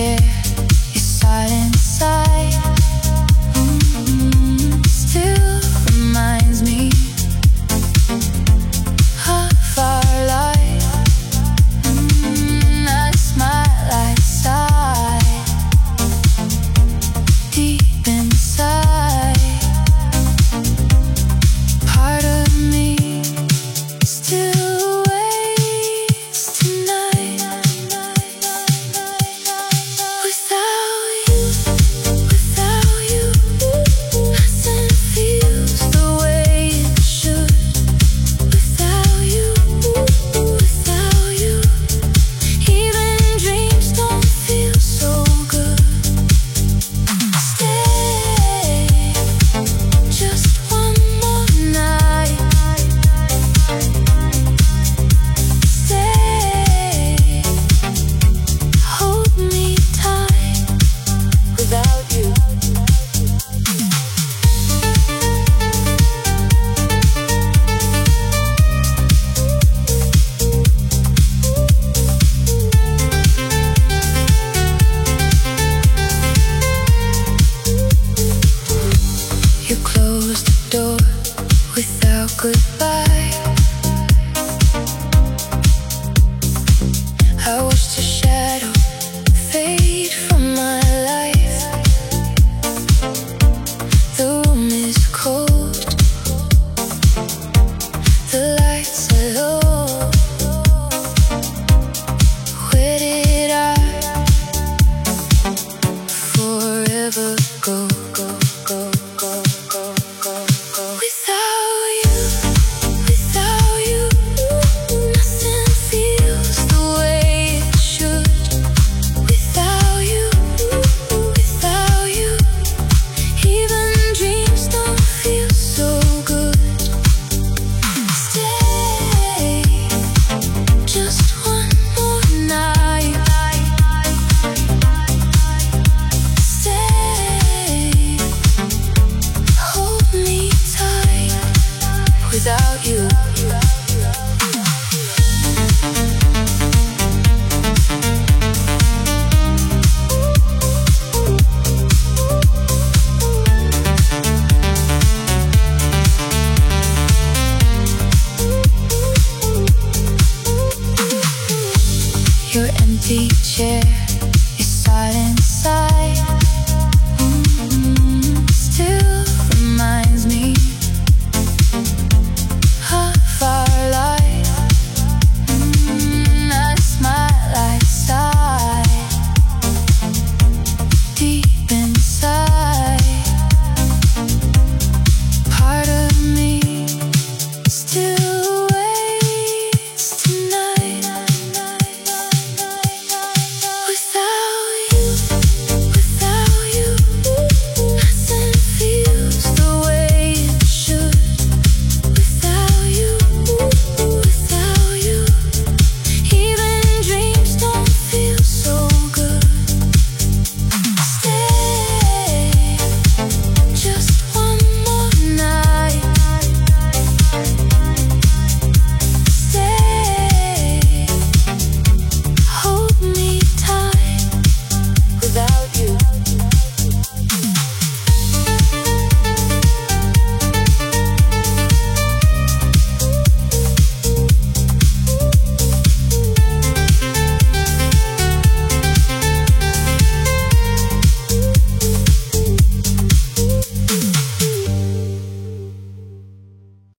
chair, your silent sigh still reminds me of our life. I smile, I sigh deep inside. Part of me still waits tonight. Without you, nothing feels the way it should. Without you, even dreams don't feel so good. Stay, just one more night. Stay, hold me tight. Without you, you closed the door without goodbye. I watched your shadow fade from my life. The room is cold, the lights are low. Where did I forever go? Without you, nothing feels the way it should. Without you, even dreams don't feel so good. Stay, just one more night. Stay, hold me tight. Without you, your empty chair, your silent sigh still reminds me of our life. I smile, I sigh deep